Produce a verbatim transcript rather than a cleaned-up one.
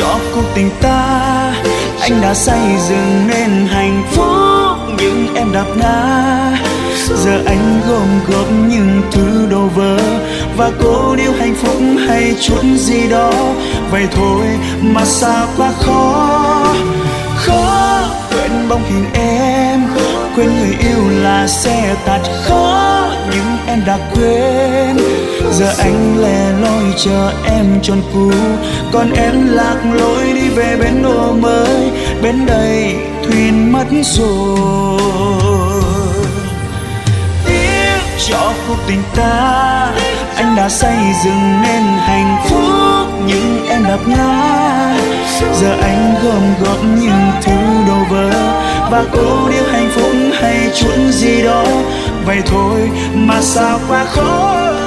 cho cuộc tình ta. Anh đã xây dựng nên hạnh phúc nhưng em đập ngã. Giờ anh gom góp những thứ đồ vỡ và cố níu hạnh phúc hay chút gì đó. Vậy thôi mà sao quá khó, khó quên bóng hình em, quên người yêu là xe tạt. Khó nhưng em đã quên. Giờ anh lẻ loi chờ em tròn cú, còn em lạc lối đi về bến đò mới. Bên đây thuyền mất rồi. Tiếc cho cuộc tình ta, anh đã xây dựng nên hạnh phúc nhưng em đập ngã. Giờ anh gom góp những thứ đồ vỡ và cố níu hạnh phúc hay chút gì đó. Vậy thôi mà sao quá khó.